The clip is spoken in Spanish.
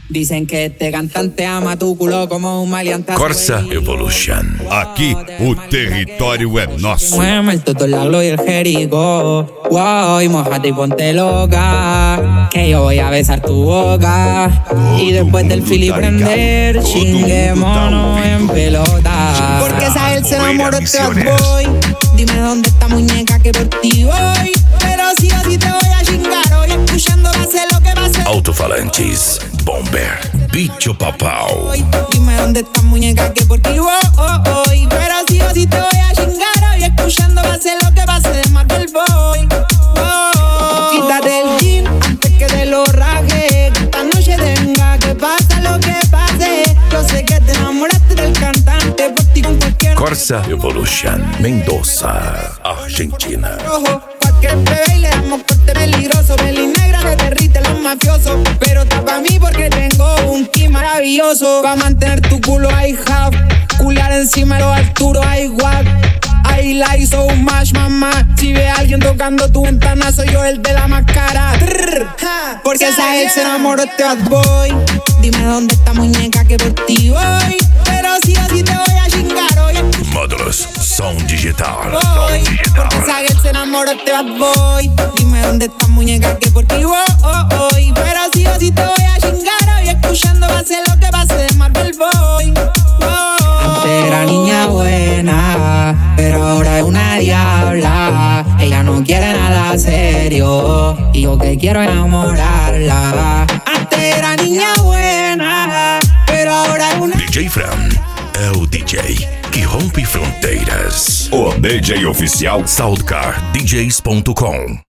Dicen que este cantante ama tu culo como un maleante. Corsa Evolution. Aqui, o território é nosso. Muéveme el toto, el laglo y el jerico. Wow, y mojate y ponte loca, que yo voy a besar tu boca. Y después del fili prender, chinguémonos en pelota. Porque esa él se enamoró de bad boy. Dime dónde está muñeca que por ti voy. Pero sí o sí te voy a chingar hoy. Escuchando va a ser lo que va a ser. Alto-falantes, Bomber, Bicho Papau. Dime dónde está muñeca que por ti voy. Pero sí o sí te voy a chingar hoy. Escuchando va a ser lo que va a ser. Marvel Boy. Quítate el jean antes que te lo raje. Que esta noche tenga que pasa lo que pase. Yo sé que te enamoraste del cantante. Por ti con cualquier Corsa Evolution, Mendoza, Argentina. rojo. Cualquier bebé y le damos corte peligroso. Peli negra que derrite los mafiosos. Pero está pa' mí porque tengo un ki maravilloso. Va a mantener tu culo ahí half. Cular encima de los Arturo ahí guap. I like so much, mamá. Si ve a alguien tocando tu ventana, soy yo el de la máscara. Porque esa él se enamoró de bad boy. Dime dónde está muñeca que por ti voy. Pero sí o sí te voy a chingar hoy. Módulos Sound Digital. Voy, porque esa él se enamoró de bad boy. Dime dónde está muñeca que por ti voy. Pero sí o sí te voy a chingar hoy. Escuchando va a ser lo que va a ser Marvel Boy. Antes era niña buena, pero ahora es una diabla. Ella no quiere nada serio y yo que quiero enamorarla. Antes era niña buena, pero ahora es una... DJ Fran é o DJ que rompe fronteiras. O DJ oficial SoundCardDJs.com